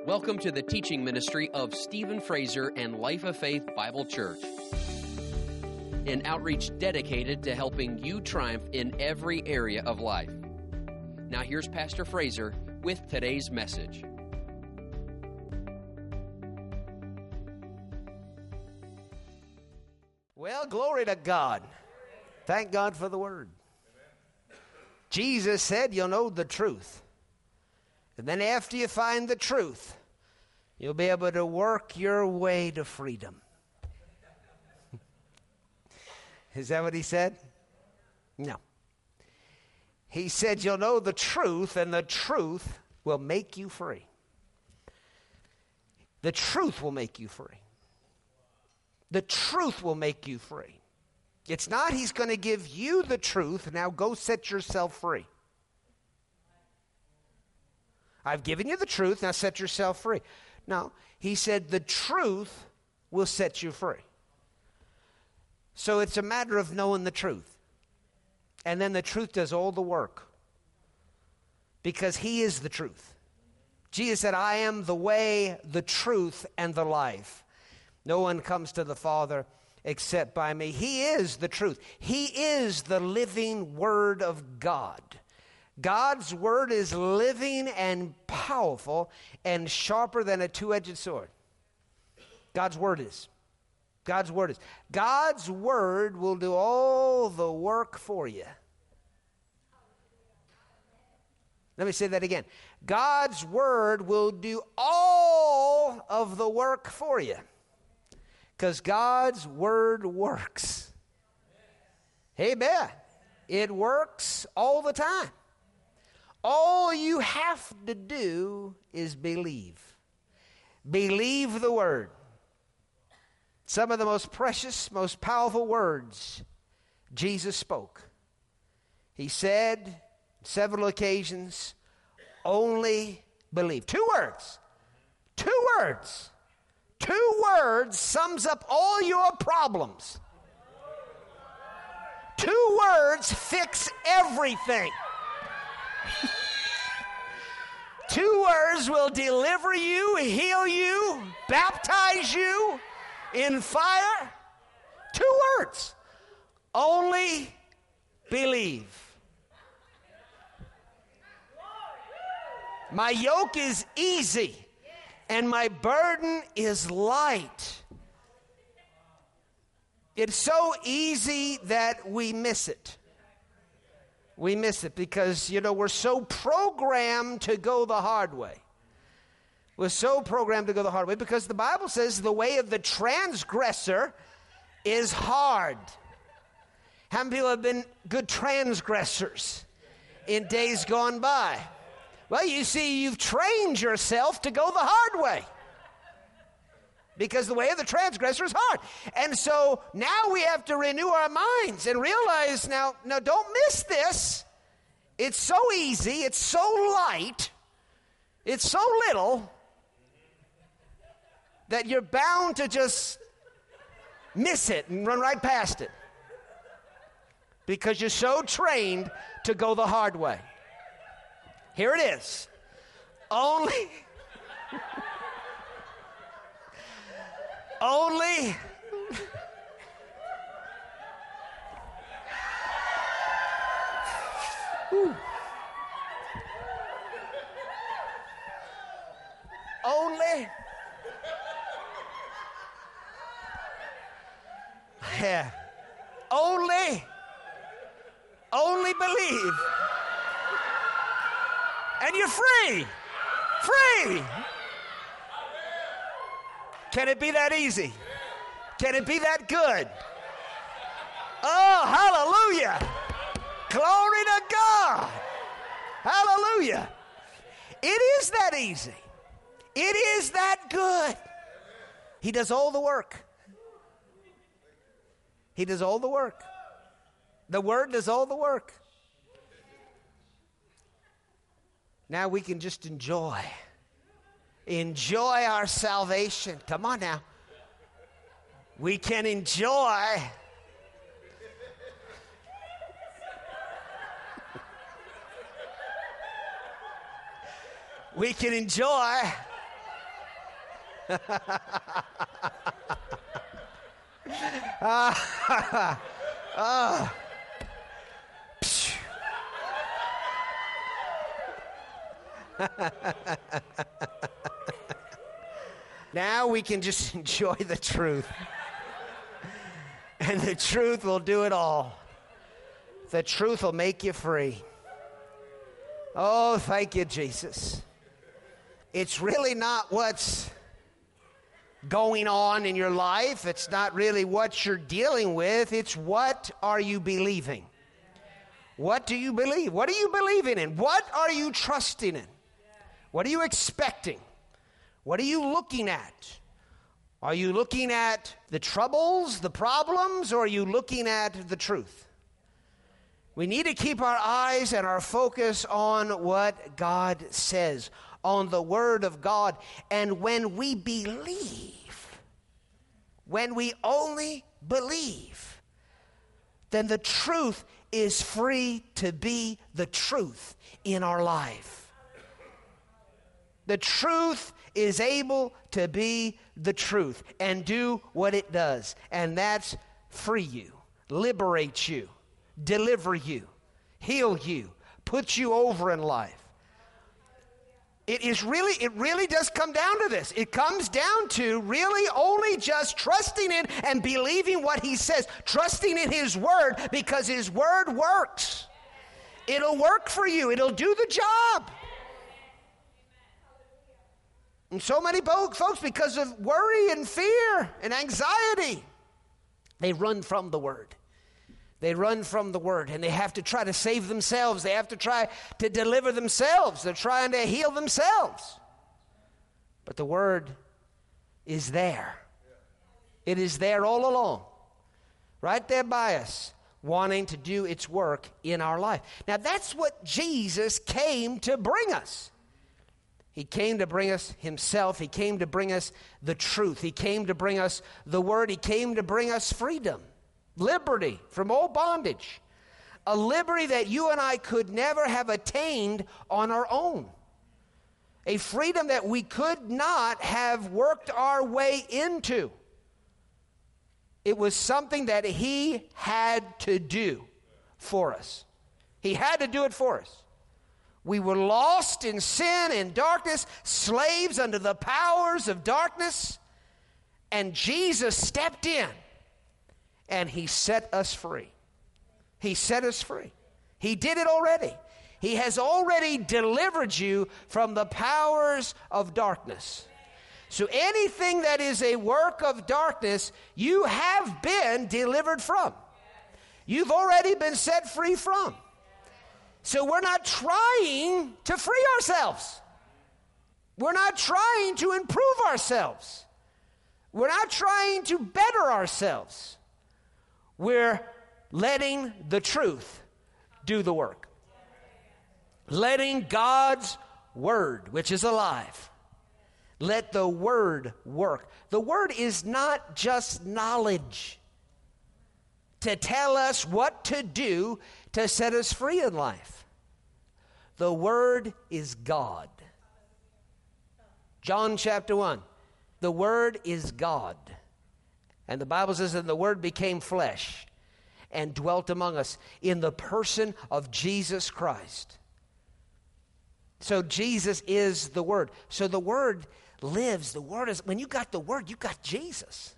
Welcome to the teaching ministry of Stephen Fraser and Life of Faith Bible Church, an outreach dedicated to helping you triumph in every area of life. Now here's Pastor Fraser with today's message. Well, glory to God. Thank God for the Word. Jesus said you'll know the truth. And then after you find the truth, you'll be able to work your way to freedom. Is that what he said? No. He said you'll know the truth, and the truth will make you free. The truth will make you free. The truth will make you free. It's not he's going to give you the truth, now go set yourself free. I've given you the truth, now set yourself free. No, he said the truth will set you free. So it's a matter of knowing the truth. And then the truth does all the work. Because he is the truth. Jesus said, I am the way, the truth, and the life. No one comes to the Father except by me. He is the truth. He is the living Word of God. God's Word is living and powerful and sharper than a two-edged sword. God's Word is. God's Word is. God's Word will do all the work for you. Let me say that again. God's Word will do all of the work for you. Because God's Word works. Amen. It works all the time. All you have to do is believe. Believe the Word. Some of the most precious, most powerful words Jesus spoke. He said on several occasions, only believe. Two words. Two words. Two words sums up all your problems. Two words fix everything. Two words will deliver you, heal you, baptize you in fire. Two words. Only believe. My yoke is easy and my burden is light. It's so easy that we miss it. We miss it because, we're so programmed to go the hard way. We're so programmed to go the hard way because the Bible says the way of the transgressor is hard. How many people have been good transgressors in days gone by? Well, you see, you've trained yourself to go the hard way. Because the way of the transgressor is hard. And so now we have to renew our minds and realize, now don't miss this. It's so easy. It's so light. It's so little that you're bound to just miss it and run right past it. Because you're so trained to go the hard way. Here it is. Only... Only only believe. And you're free. Free. Can it be that easy? Can it be that good? Oh, hallelujah. Glory to God. Hallelujah. It is that easy. It is that good. He does all the work. He does all the work. The Word does all the work. Now we can just enjoy our salvation. Come on now. We can enjoy we can enjoy Now we can just enjoy the truth. And the truth will do it all. The truth will make you free. Oh, thank you, Jesus. It's really not what's going on in your life. It's not really what you're dealing with. It's what are you believing? What do you believe? What are you believing in? What are you trusting in? What are you expecting? What are you looking at? Are you looking at the troubles, the problems, or are you looking at the truth? We need to keep our eyes and our focus on what God says, on the Word of God. And when we believe, when we only believe, then the truth is free to be the truth in our life. The truth is able to be the truth and do what it does. And that's free you, liberate you, deliver you, heal you, put you over in life. It really does come down to this. It comes down to really only just trusting in and believing what he says, trusting in his word, because his word works. It'll work for you. It'll do the job. And so many folks, because of worry and fear and anxiety, they run from the word. They run from the word, and they have to try to save themselves. They have to try to deliver themselves. They're trying to heal themselves. But the word is there. It is there all along, right there by us, wanting to do its work in our life. Now, that's what Jesus came to bring us. He came to bring us himself. He came to bring us the truth. He came to bring us the word. He came to bring us freedom, liberty from all bondage, a liberty that you and I could never have attained on our own, a freedom that we could not have worked our way into. It was something that he had to do for us. He had to do it for us. We were lost in sin and darkness, slaves under the powers of darkness, and Jesus stepped in and he set us free. He set us free. He did it already. He has already delivered you from the powers of darkness. So anything that is a work of darkness, you have been delivered from. You've already been set free from. So we're not trying to free ourselves. We're not trying to improve ourselves. We're not trying to better ourselves. We're letting the truth do the work. Letting God's word, which is alive, let the word work. The word is not just knowledge to tell us what to do to set us free in life. The word is God. John chapter 1. The word is God. And the Bible says that the word became flesh and dwelt among us in the person of Jesus Christ. So Jesus is the word. So the word lives. The word is, when you got the word, you got Jesus.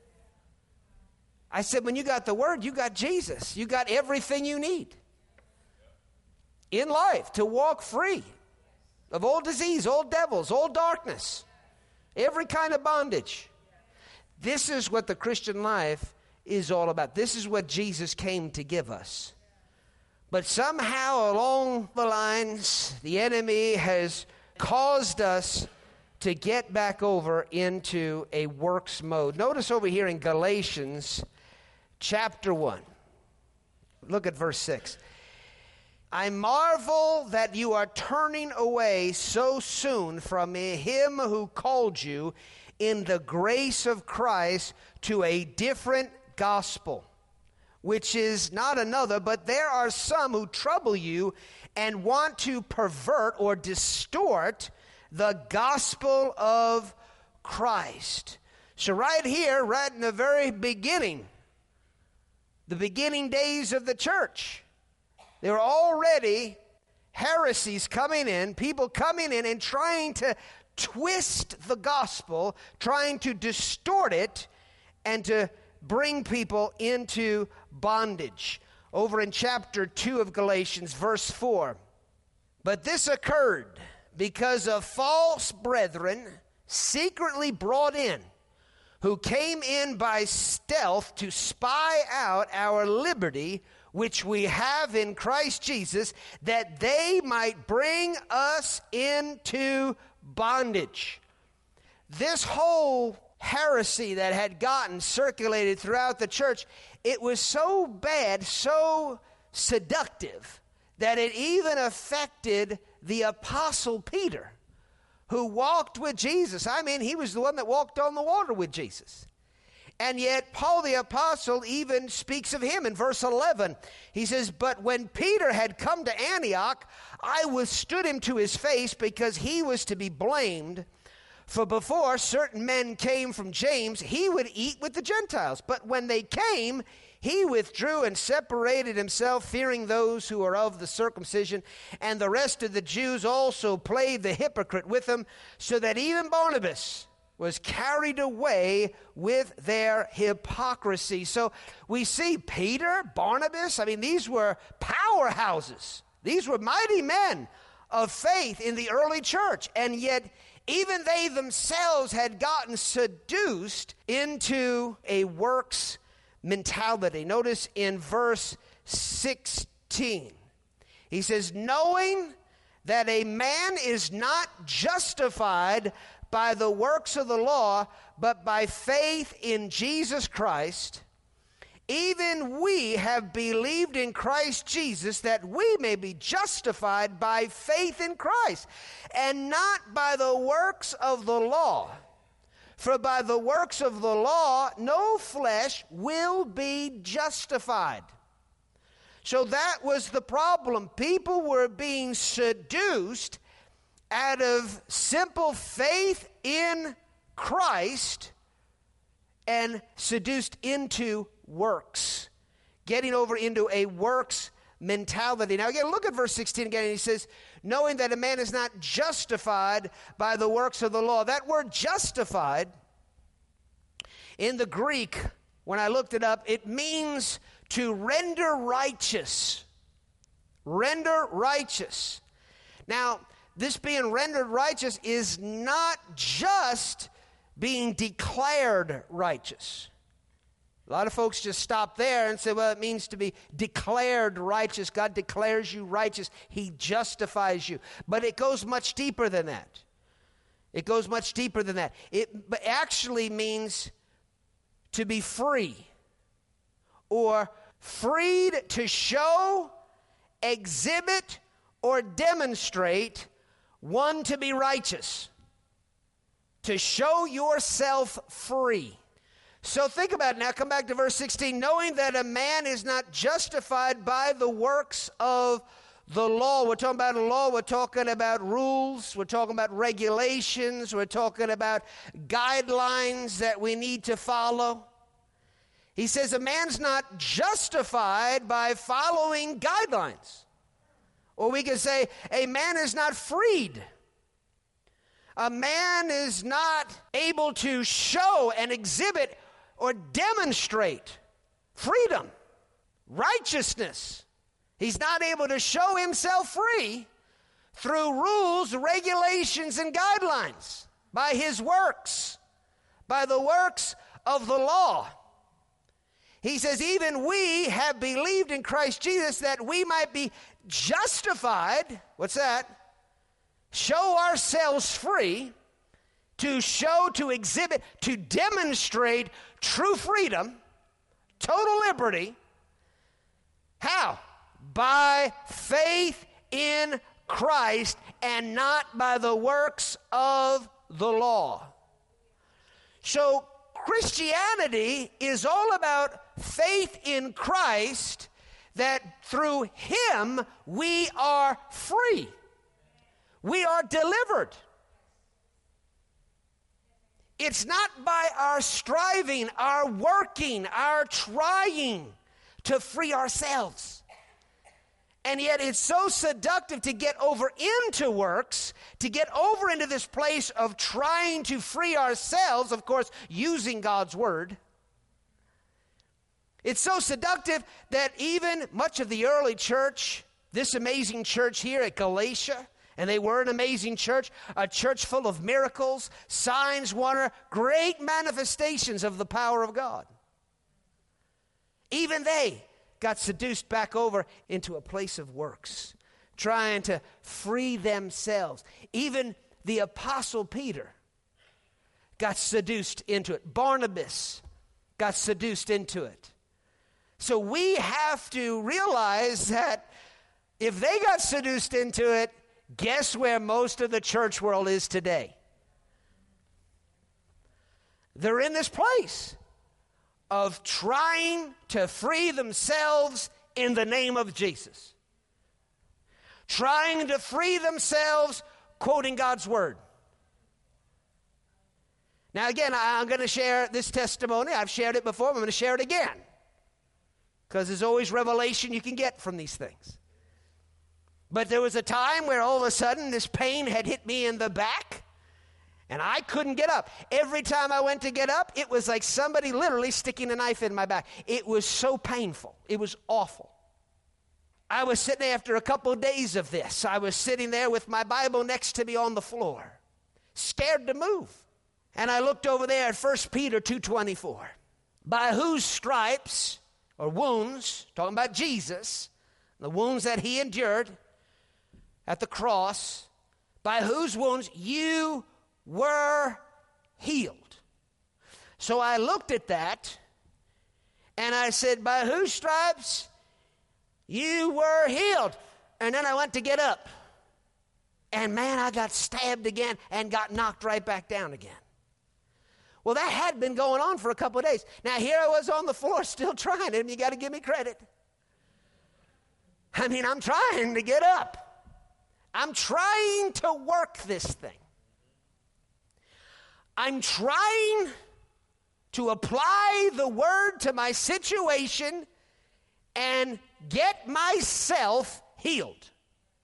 I said, when you got the word, you got Jesus. You got everything you need in life to walk free of all disease, all devils, all darkness, every kind of bondage. This is what the Christian life is all about. This is what Jesus came to give us. But somehow along the lines, the enemy has caused us to get back over into a works mode. Notice over here in Galatians chapter 1. Look at verse 6. I marvel that you are turning away so soon from him who called you in the grace of Christ to a different gospel, which is not another, but there are some who trouble you and want to pervert or distort the gospel of Christ. So right here, right in the very beginning, the beginning days of the church, there were already heresies coming in, people coming in and trying to twist the gospel, trying to distort it, and to bring people into bondage. Over in chapter 2 of Galatians, verse 4, but this occurred because of false brethren secretly brought in, who came in by stealth to spy out our liberty, which we have in Christ Jesus, that they might bring us into bondage. This whole heresy that had gotten circulated throughout the church, it was so bad, so seductive, that it even affected the Apostle Peter, who walked with Jesus. I mean, he was the one that walked on the water with Jesus. And yet, Paul the Apostle even speaks of him in verse 11. He says, but when Peter had come to Antioch, I withstood him to his face, because he was to be blamed. For before certain men came from James, he would eat with the Gentiles. But when they came, he withdrew and separated himself, fearing those who are of the circumcision. And the rest of the Jews also played the hypocrite with him, so that even Barnabas was carried away with their hypocrisy. So we see Peter, Barnabas, I mean, these were powerhouses. These were mighty men of faith in the early church. And yet, even they themselves had gotten seduced into a works mentality. Notice in verse 16, he says, knowing that a man is not justified by the works of the law, but by faith in Jesus Christ, even we have believed in Christ Jesus, that we may be justified by faith in Christ, and not by the works of the law. For by the works of the law, no flesh will be justified. So that was the problem. People were being seduced out of simple faith in Christ and seduced into works, getting over into a works mentality. Now again, look at verse 16 again, and he says, knowing that a man is not justified by the works of the law. That word justified, in the Greek, when I looked it up, it means to render righteous. Render righteous. Now, this being rendered righteous is not just being declared righteous. A lot of folks just stop there and say, well, it means to be declared righteous. God declares you righteous. He justifies you. But it goes much deeper than that. It goes much deeper than that. It actually means to be free, or freed to show, exhibit, or demonstrate one to be righteous. To show yourself free. So think about it now. Come back to verse 16. Knowing that a man is not justified by the works of the law. We're talking about a law. We're talking about rules. We're talking about regulations. We're talking about guidelines that we need to follow. He says a man's not justified by following guidelines. Or we could say a man is not freed. A man is not able to show and exhibit or demonstrate freedom, righteousness. He's not able to show himself free through rules, regulations, and guidelines, by his works, by the works of the law. He says, even we have believed in Christ Jesus, that we might be justified. What's that? Show ourselves free, to show, to exhibit, to demonstrate true freedom, total liberty. How? By faith in Christ, and not by the works of the law. So Christianity is all about faith in Christ, that through him we are free. We are delivered. It's not by our striving, our working, our trying to free ourselves. And yet it's so seductive to get over into works, to get over into this place of trying to free ourselves, of course, using God's word. It's so seductive that even much of the early church, this amazing church here at Galatia, and they were an amazing church, a church full of miracles, signs, wonder, great manifestations of the power of God. Even they got seduced back over into a place of works, trying to free themselves. Even the Apostle Peter got seduced into it. Barnabas got seduced into it. So we have to realize that if they got seduced into it, guess where most of the church world is today? They're in this place of trying to free themselves in the name of Jesus. Trying to free themselves quoting God's word. Now again, I'm going to share this testimony. I've shared it before, but I'm going to share it again. Because there's always revelation you can get from these things. But there was a time where all of a sudden this pain had hit me in the back, and I couldn't get up. Every time I went to get up, it was like somebody literally sticking a knife in my back. It was so painful. It was awful. I was sitting there after a couple of days of this. I was sitting there with my Bible next to me on the floor, scared to move. And I looked over there at 1 Peter 2:24. By whose stripes or wounds, talking about Jesus, the wounds that he endured at the cross, by whose wounds you were healed. So I looked at that and I said, by whose stripes you were healed. And then I went to get up. And man, I got stabbed again and got knocked right back down again. Well, that had been going on for a couple of days. Now, here I was on the floor still trying, and you got to give me credit. I mean, I'm trying to get up. I'm trying to work this thing. I'm trying to apply the word to my situation and get myself healed.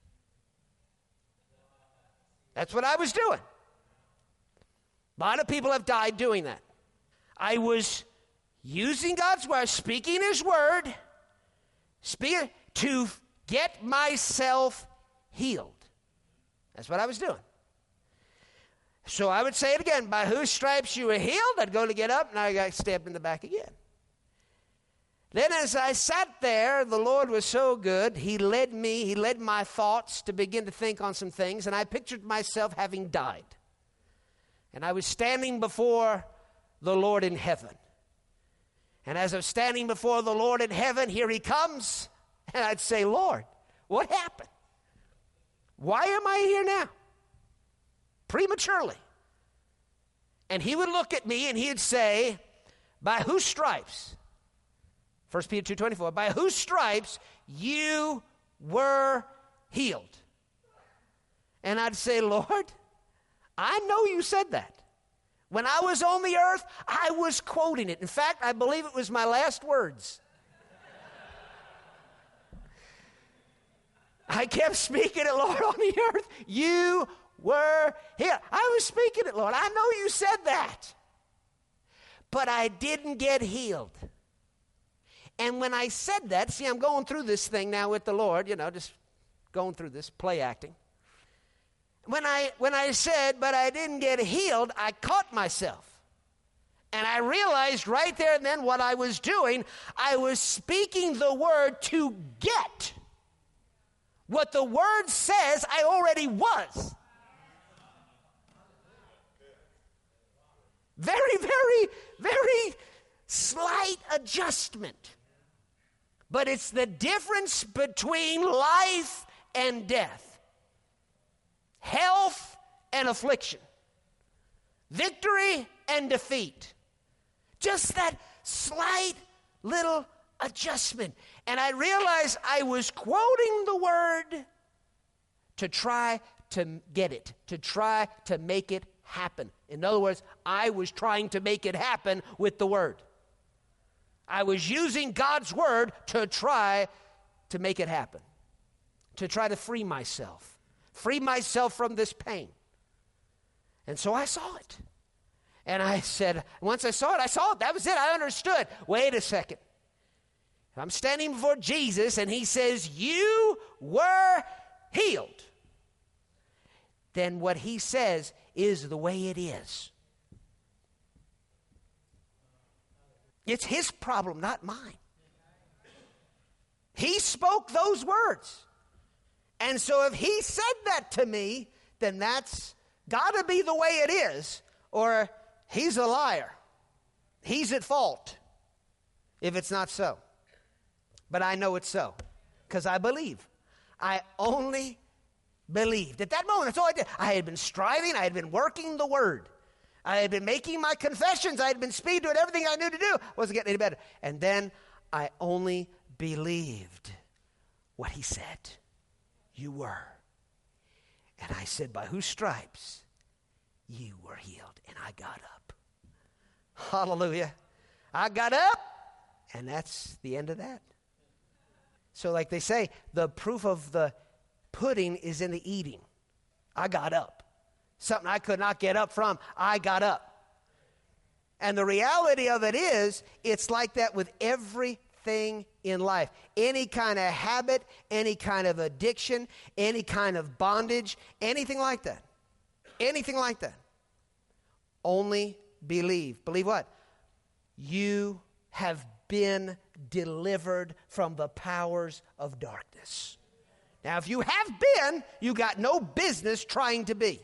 That's what I was doing. A lot of people have died doing that. I was using God's word, speaking his word, speaking to get myself healed. That's what I was doing. So I would say it again, by whose stripes you were healed. I'd go to get up, and I got stabbed in the back again. Then as I sat there, the Lord was so good. He led my thoughts to begin to think on some things, and I pictured myself having died. And I was standing before the Lord in heaven. And as I'm standing before the Lord in heaven, here he comes. And I'd say, Lord, what happened? Why am I here now? Prematurely. And he would look at me and he'd say, by whose stripes? 1 Peter 2:24, by whose stripes you were healed. And I'd say, Lord, I know you said that. When I was on the earth, I was quoting it. In fact, I believe it was my last words. I kept speaking it, Lord, on the earth. You were here. I was speaking it, Lord. I know you said that. But I didn't get healed. And when I said that, see, I'm going through this thing now with the Lord, just going through this, play acting. When I said, but I didn't get healed, I caught myself. And I realized right there and then what I was doing. I was speaking the word to get what the word says I already was. Very, very, very slight adjustment. But it's the difference between life and death. Health and affliction. Victory and defeat. Just that slight little adjustment. And I realized I was quoting the word to try to get it, to try to make it happen. In other words, I was trying to make it happen with the Word. I was using God's Word to try to make it happen, to try to free myself from this pain. And so I saw it. And I said, once I saw it. That was it. I understood. Wait a second. I'm standing before Jesus and he says, you were healed. Then what he says is the way it is. It's his problem, not mine. He spoke those words. And so if he said that to me, then that's got to be the way it is, or he's a liar. He's at fault if it's not so. But I know it's so because I believe. I only believed. At that moment, that's all I did. I had been striving. I had been working the Word. I had been making my confessions. I had been speaking to it, everything I knew to do. Wasn't getting any better. And then I only believed what he said. You were. And I said, by whose stripes you were healed. And I got up. Hallelujah. I got up, and that's the end of that. So like they say, the proof of the pudding is in the eating. I got up. Something I could not get up from, I got up. And the reality of it is, it's like that with everything in life. Any kind of habit, any kind of addiction, any kind of bondage, anything like that. Anything like that. Only believe. Believe what? You have been delivered from the powers of darkness. Now, if you have been, you got no business trying to be.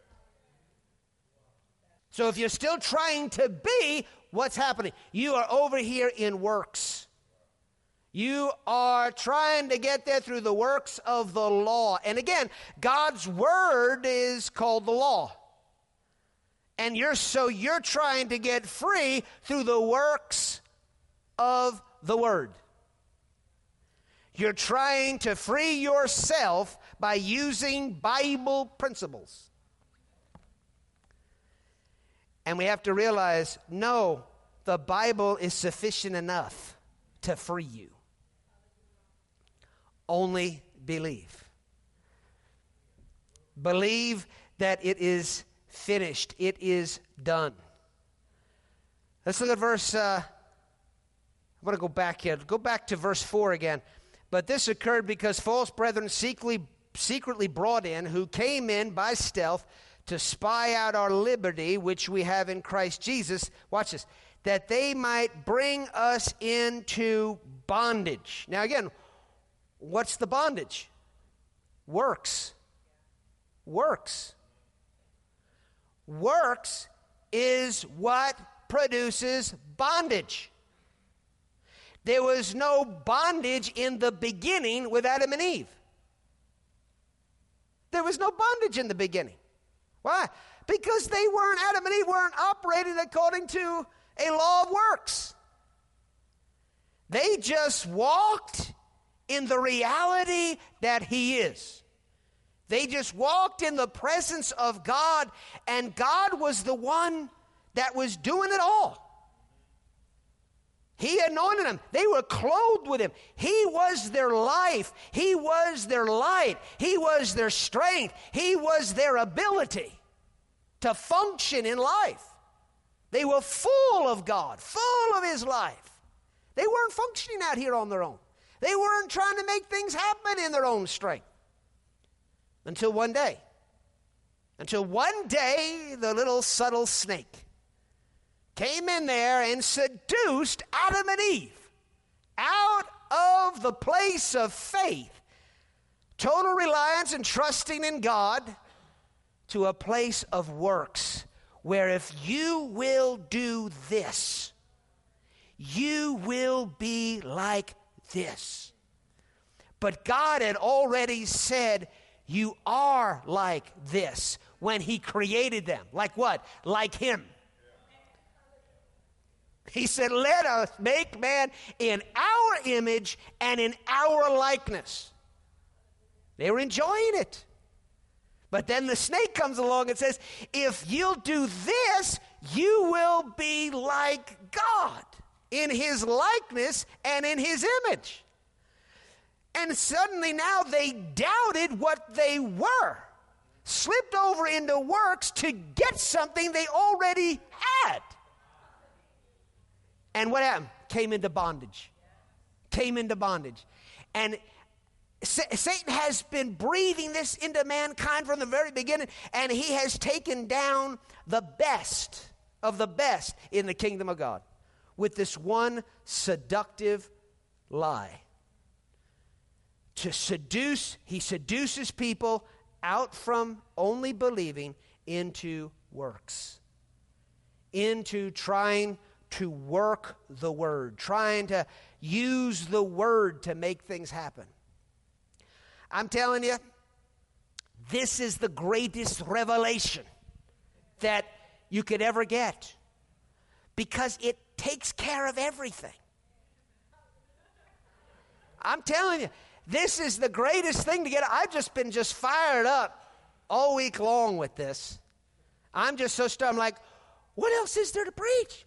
So if you're still trying to be, what's happening? You are over here in works. You are trying to get there through the works of the law. And again, God's Word is called the law. And you're trying to get free through the works of the Word. You're trying to free yourself by using Bible principles. And we have to realize, no, the Bible is sufficient enough to free you. Only believe. Believe that it is finished. It is done. Let's look at verse, I'm going to go back here. Go back to verse 4 again. But this occurred because false brethren secretly brought in, who came in by stealth to spy out our liberty, which we have in Christ Jesus. Watch this. That they might bring us into bondage. Now again, what's the bondage? Works. Works. Works is what produces bondage. There was no bondage in the beginning with Adam and Eve. There was no bondage in the beginning. Why? Because Adam and Eve weren't operating according to a law of works. They just walked in the reality that He is. They just walked in the presence of God, and God was the one that was doing it all. He anointed them. They were clothed with Him. He was their life. He was their light. He was their strength. He was their ability to function in life. They were full of God, full of His life. They weren't functioning out here on their own. They weren't trying to make things happen in their own strength. Until one day, the little subtle snake came in there and seduced Adam and Eve out of the place of faith, total reliance and trusting in God, to a place of works, where if you will do this, you will be like this. But God had already said, you are like this when He created them. Like what? Like Him. He said, let us make man in our image and in our likeness. They were enjoying it. But then the snake comes along and says, if you'll do this, you will be like God in his likeness and in his image. And suddenly now they doubted what they were, slipped over into works to get something they already had. And what happened? Came into bondage. Came into bondage. And Satan has been breathing this into mankind from the very beginning, and he has taken down the best of the best in the kingdom of God with this one seductive lie. To seduce, he seduces people out from only believing into works, into trying to work the word, trying to use the word to make things happen. I'm telling you, this is the greatest revelation that you could ever get, because it takes care of everything. I'm telling you, this is the greatest thing to get. I've just been fired up all week long with this. I'm just so stunned. I'm like, what else is there to preach?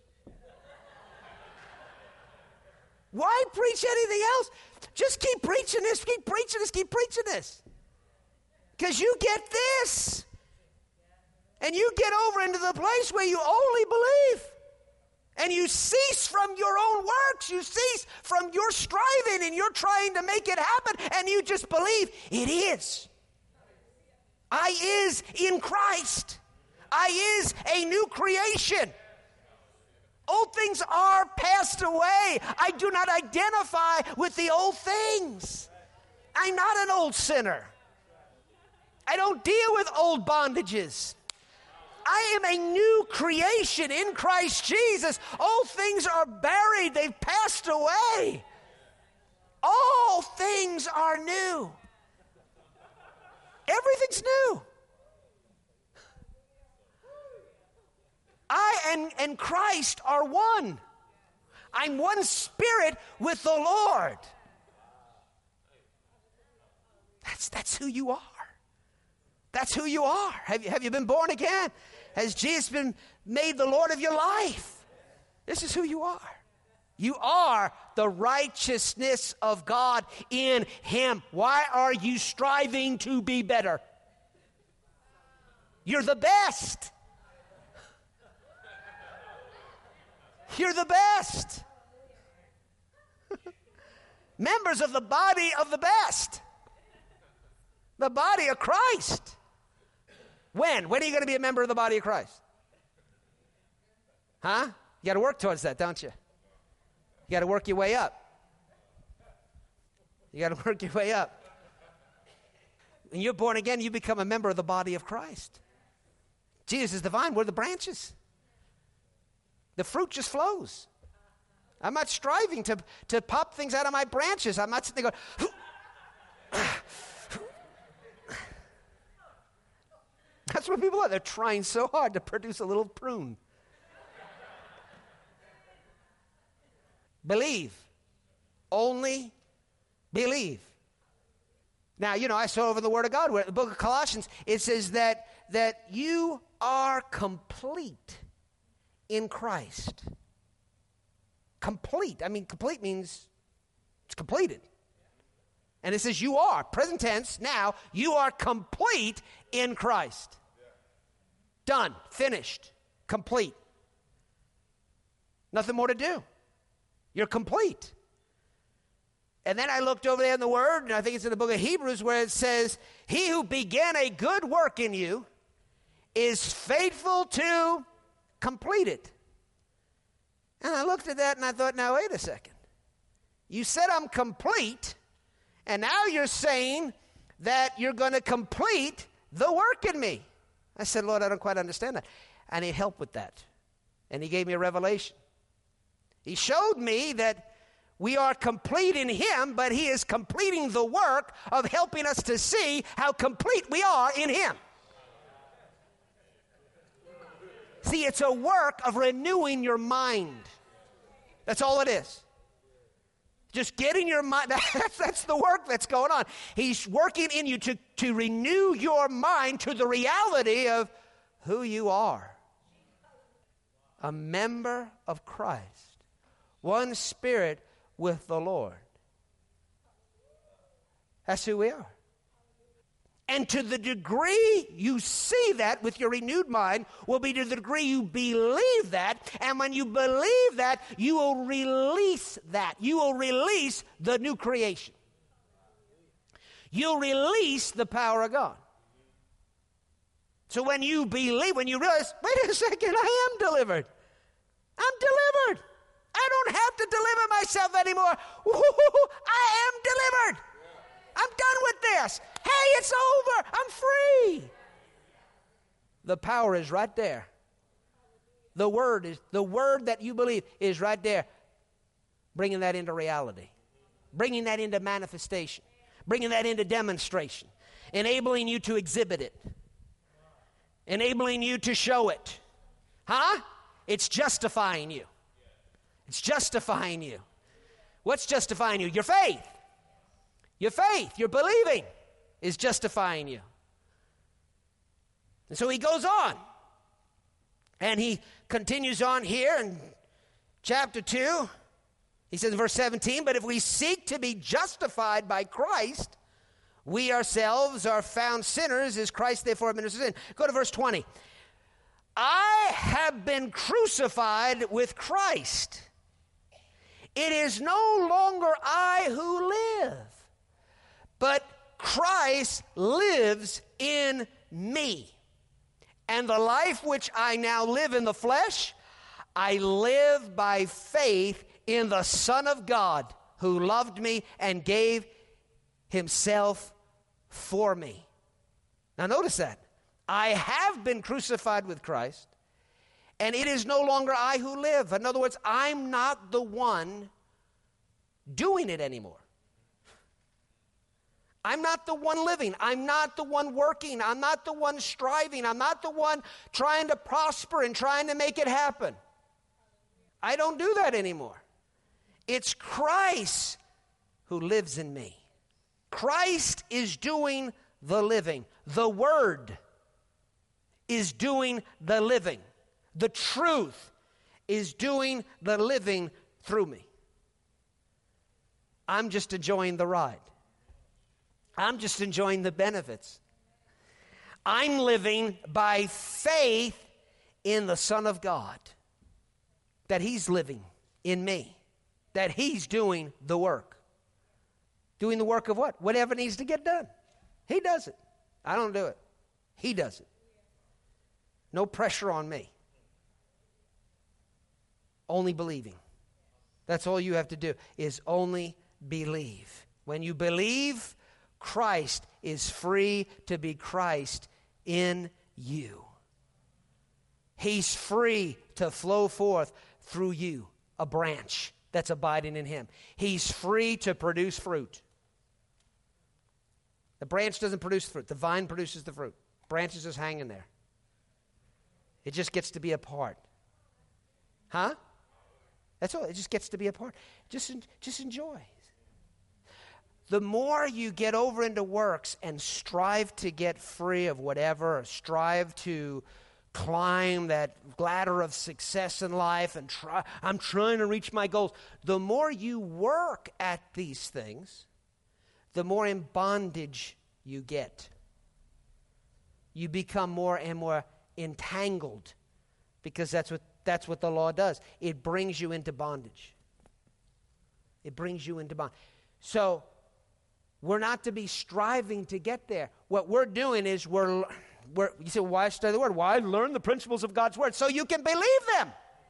Why preach anything else? Just keep preaching this, keep preaching this, keep preaching this. Because you get this. And you get over into the place where you only believe. And you cease from your own works. You cease from your striving and you're trying to make it happen. And you just believe it is. I is in Christ. I is a new creation. Old things are passed away. I do not identify with the old things. I'm not an old sinner. I don't deal with old bondages. I am a new creation in Christ Jesus. Old things are buried. They've passed away. All things are new. Everything's new. I and Christ are one. I'm one spirit with the Lord. That's who you are. That's who you are. Have you been born again? Has Jesus been made the Lord of your life? This is who you are. You are the righteousness of God in Him. Why are you striving to be better? You're the best. You're the best. Members of the body of the best. The body of Christ. When? When are you going to be a member of the body of Christ? Huh? You got to work towards that, don't you? You got to work your way up. You got to work your way up. When you're born again, you become a member of the body of Christ. Jesus is the vine, we're the branches. The fruit just flows. I'm not striving to pop things out of my branches. I'm not sitting there going, that's what people are. They're trying so hard to produce a little prune. Believe. Only believe. Now, I saw over the Word of God, where the book of Colossians, it says that you are complete in Christ. Complete. I mean, complete means it's completed. And it says you are, present tense, now, you are complete in Christ. Done, finished, complete. Nothing more to do. You're complete. And then I looked over there in the Word, and I think it's in the book of Hebrews, where it says, he who began a good work in you is faithful to complete it. And I looked at that and I thought, now wait a second. You said I'm complete, and now you're saying that you're going to complete the work in me. I said, Lord, I don't quite understand that. I need help with that. And He gave me a revelation. He showed me that we are complete in Him, but He is completing the work of helping us to see how complete we are in Him. See, it's a work of renewing your mind. That's all it is. Just getting your mind, that's the work that's going on. He's working in you to renew your mind to the reality of who you are. A member of Christ. One spirit with the Lord. That's who we are. And to the degree you see that with your renewed mind will be to the degree you believe that. And when you believe that, you will release that. You will release the new creation. You'll release the power of God. So when you believe, when you realize, wait a second, I am delivered. I'm delivered. I don't have to deliver myself anymore. Woo-hoo-hoo, I am delivered. I'm done with this. Hey, it's over. I'm free. The power is right there. The word that you believe is right there. Bringing that into reality. Bringing that into manifestation. Bringing that into demonstration. Enabling you to exhibit it. Enabling you to show it. Huh? It's justifying you. It's justifying you. What's justifying you? Your faith. Your faith, your believing is justifying you. And so he goes on. And he continues on here in chapter 2. He says in verse 17, but if we seek to be justified by Christ, we ourselves are found sinners, as Christ therefore administers sin. Go to verse 20. I have been crucified with Christ. It is no longer I who live, but Christ lives in me. And the life which I now live in the flesh, I live by faith in the Son of God, who loved me and gave himself for me. Now notice that. I have been crucified with Christ, and it is no longer I who live. In other words, I'm not the one doing it anymore. I'm not the one living. I'm not the one working. I'm not the one striving. I'm not the one trying to prosper and trying to make it happen. I don't do that anymore. It's Christ who lives in me. Christ is doing the living. The Word is doing the living. The truth is doing the living through me. I'm just enjoying the ride. I'm just enjoying the benefits. I'm living by faith in the Son of God. That He's living in me. That He's doing the work. Doing the work of what? Whatever needs to get done. He does it. I don't do it. He does it. No pressure on me. Only believing. That's all you have to do, is only believe. When you believe, Christ is free to be Christ in you. He's free to flow forth through you, a branch that's abiding in Him. He's free to produce fruit. The branch doesn't produce fruit. The vine produces the fruit. Branch is just hanging there. It just gets to be a part. Huh? That's all. It just gets to be a part. Just enjoy. The more you get over into works and strive to get free of whatever, or strive to climb that ladder of success in life and I'm trying to reach my goals, the more you work at these things, the more in bondage you get. You become more and more entangled, because that's what the law does. It brings you into bondage. It brings you into bondage. So we're not to be striving to get there. What we're doing is you say, why study the Word? Why learn the principles of God's Word? So you can believe them.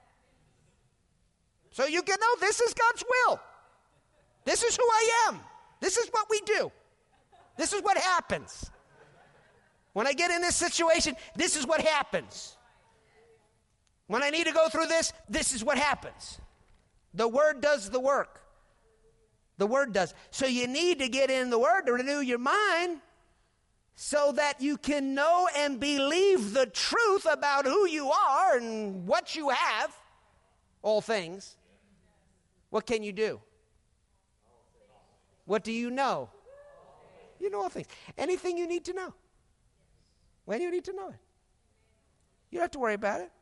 So you can know this is God's will. This is who I am. This is what we do. This is what happens. When I get in this situation, this is what happens. When I need to go through this, this is what happens. The Word does the work. The Word does. So you need to get in the Word to renew your mind so that you can know and believe the truth about who you are and what you have, all things. What can you do? What do you know? You know all things. Anything you need to know. When you need to know it. You don't have to worry about it.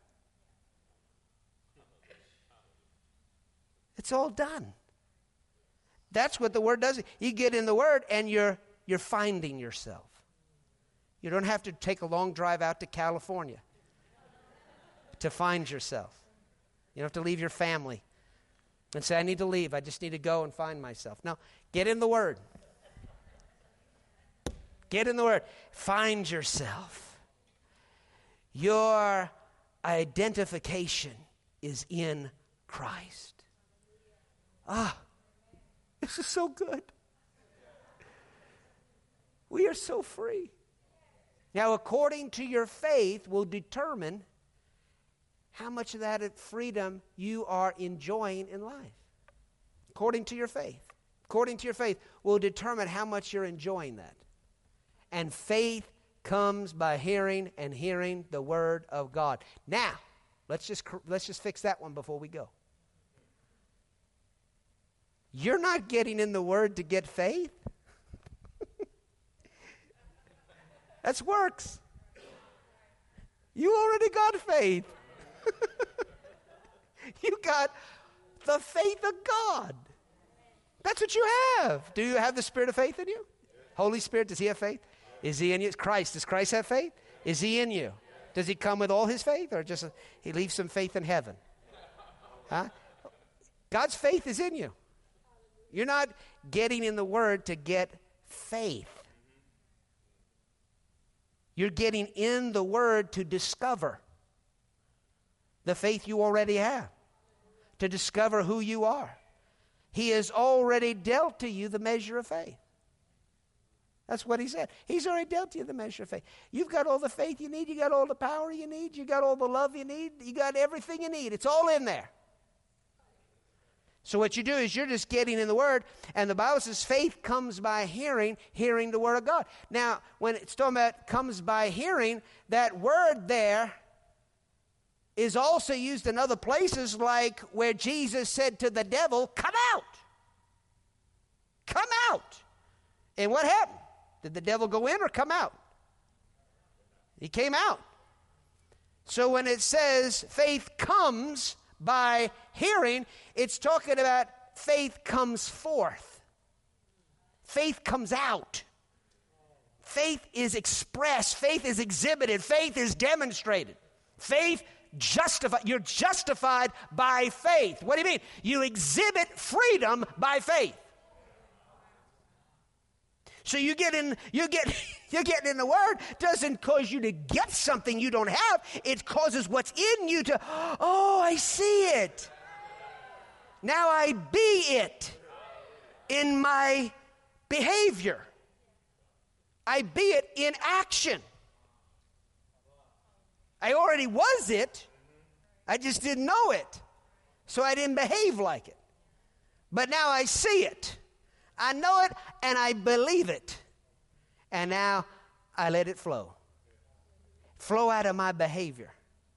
It's all done. That's what the Word does. You get in the Word and you're finding yourself. You don't have to take a long drive out to California to find yourself. You don't have to leave your family and say, I need to leave. I just need to go and find myself. No, get in the Word. Get in the Word. Find yourself. Your identification is in Christ. This is so good. We are so free. Now, according to your faith will determine how much of that freedom you are enjoying in life. According to your faith. According to your faith will determine how much you're enjoying that. And faith comes by hearing, and hearing the Word of God. Now, let's just fix that one before we go. You're not getting in the Word to get faith. That's works. You already got faith. You got the faith of God. That's what you have. Do you have the Spirit of faith in you? Holy Spirit, does He have faith? Is He in you? Christ, does Christ have faith? Is He in you? Does He come with all His faith, or just He leaves some faith in heaven? Huh? God's faith is in you. You're not getting in the Word to get faith. You're getting in the Word to discover the faith you already have, to discover who you are. He has already dealt to you the measure of faith. That's what He said. He's already dealt to you the measure of faith. You've got all the faith you need. You got all the power you need. You got all the love you need. You got everything you need. It's all in there. So what you do is you're just getting in the Word, and the Bible says faith comes by hearing, hearing the Word of God. Now, when it's talking about comes by hearing, that word there is also used in other places, like where Jesus said to the devil, come out. Come out. And what happened? Did the devil go in or come out? He came out. So when it says faith comes by hearing, it's talking about faith comes forth. Faith comes out. Faith is expressed. Faith is exhibited. Faith is demonstrated. Faith justified. You're justified by faith. What do you mean? You exhibit freedom by faith. So you're getting in the Word doesn't cause you to get something you don't have. It causes what's in you to, oh, I see it. Now I be it in my behavior. I be it in action. I already was it. I just didn't know it. So I didn't behave like it. But now I see it. I know it and I believe it. And now I let it flow. Flow out of my behavior.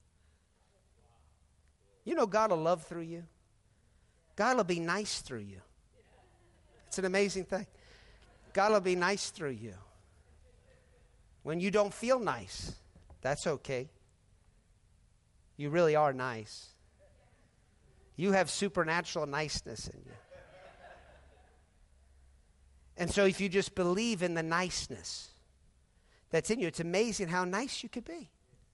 You know God will love through you. God will be nice through you. It's an amazing thing. God will be nice through you. When you don't feel nice, that's okay. You really are nice. You have supernatural niceness in you. And so if you just believe in the niceness that's in you, it's amazing how nice you could be.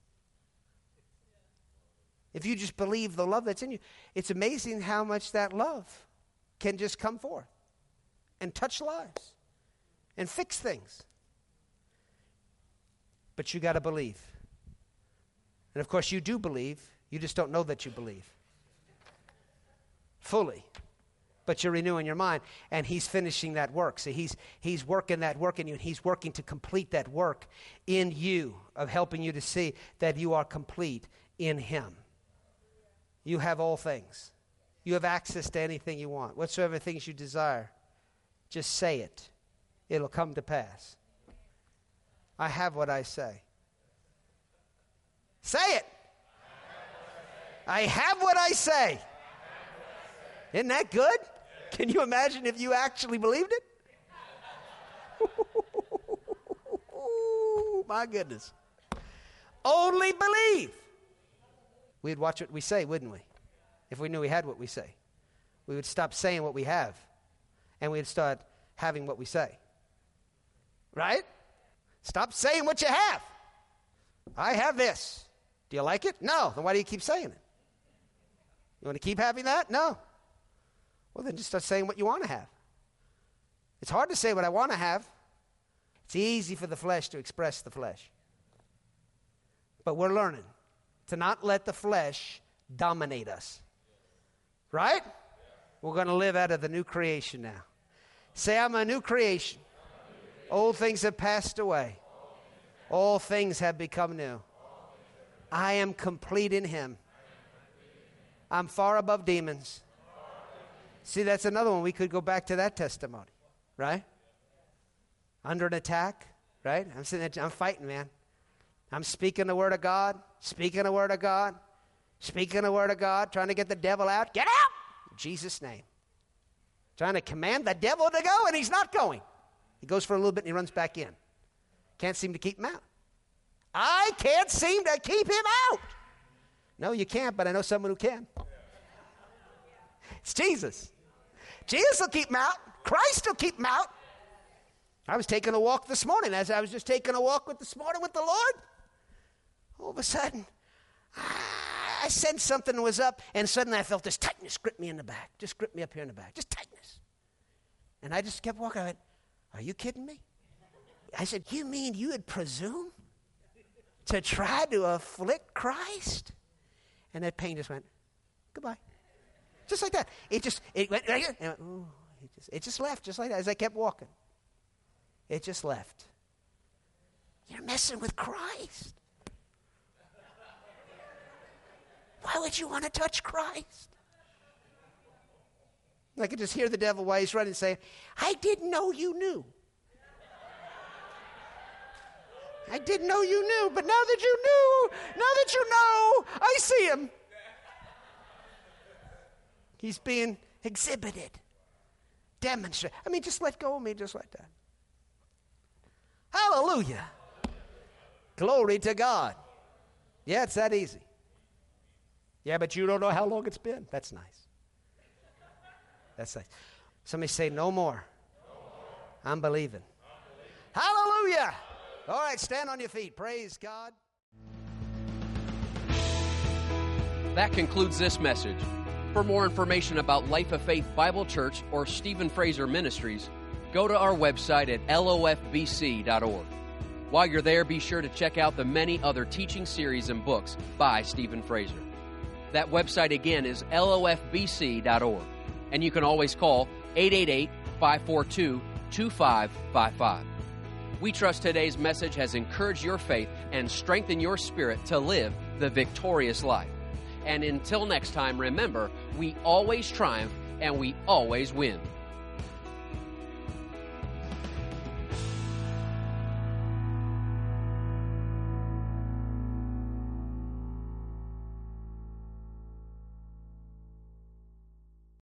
If you just believe the love that's in you, it's amazing how much that love can just come forth and touch lives and fix things. But you got to believe. And of course you do believe, you just don't know that you believe fully. But you're renewing your mind, and He's finishing that work. So He's working that work in you, and He's working to complete that work in you of helping you to see that you are complete in Him. You have all things. You have access to anything you want. Whatsoever things you desire, just say it. It'll come to pass. I have what I say. Say it. I have what I say. Isn't that good? Can you imagine if you actually believed it? My goodness. Only believe. We'd watch what we say, wouldn't we? If we knew we had what we say. We would stop saying what we have, and we'd start having what we say. Right? Stop saying what you have. I have this. Do you like it? No. Then why do you keep saying it? You want to keep having that? No. Well, then just start saying what you want to have. It's hard to say what I want to have. It's easy for the flesh to express the flesh. But we're learning to not let the flesh dominate us. Right? We're going to live out of the new creation now. Say, I'm a new creation. Old things have passed away. All things have become new. I am complete in Him. I'm far above demons. See, that's another one. We could go back to that testimony, right? Under an attack, right? I'm sitting there, I'm fighting, man. I'm speaking the word of God, speaking the word of God, speaking the word of God, trying to get the devil out. Get out! In Jesus' name. Trying to command the devil to go, and he's not going. He goes for a little bit, and he runs back in. Can't seem to keep him out. I can't seem to keep him out. No, you can't, but I know someone who can. It's Jesus. Jesus will keep him out. Christ will keep him out. I was taking a walk this morning. As I was just taking a walk this morning with the Lord, all of a sudden, I sensed something was up, and suddenly I felt this tightness grip me in the back. Just grip me up here in the back. Just tightness. And I just kept walking. I went, are you kidding me? I said, you mean you would presume to try to afflict Christ? And that pain just went, goodbye. Just like that. It went right here. And it just left, just like that, as I kept walking. It just left. You're messing with Christ. Why would you want to touch Christ? I could just hear the devil while he's running saying, I didn't know you knew. I didn't know you knew, but now that you know, I see him. He's being exhibited, demonstrated. I mean, just let go of me just like that. Hallelujah. Glory to God. Yeah, it's that easy. Yeah, but you don't know how long it's been. That's nice. That's nice. Somebody say, no more. I'm believing. Hallelujah. All right, stand on your feet. Praise God. That concludes this message. For more information about Life of Faith Bible Church or Stephen Fraser Ministries, go to our website at lofbc.org. While you're there, be sure to check out the many other teaching series and books by Stephen Fraser. That website again is lofbc.org, and you can always call 888-542-2555. We trust today's message has encouraged your faith and strengthened your spirit to live the victorious life. And until next time, remember, we always triumph and we always win.